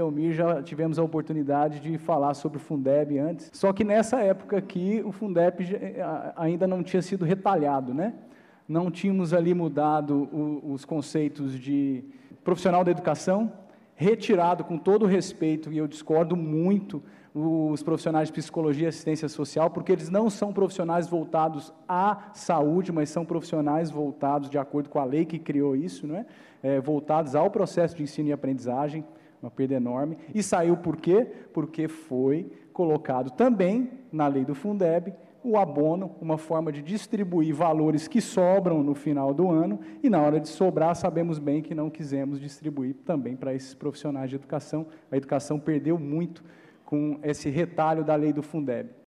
Elmir já tivemos a oportunidade de falar sobre o Fundeb antes, só que nessa época aqui o Fundeb ainda não tinha sido retalhado, né? Não tínhamos ali mudado os conceitos de profissional da educação, retirado com todo o respeito, e eu discordo muito, os profissionais de psicologia e assistência social, porque eles não são profissionais voltados à saúde, mas são profissionais voltados, de acordo com a lei que criou isso, não é? Voltados ao processo de ensino e aprendizagem, uma perda enorme. E saiu por quê? Porque foi colocado também na lei do Fundeb o abono, uma forma de distribuir valores que sobram no final do ano, e na hora de sobrar, sabemos bem que não quisemos distribuir também para esses profissionais de educação. A educação perdeu muito com esse retalho da lei do Fundeb.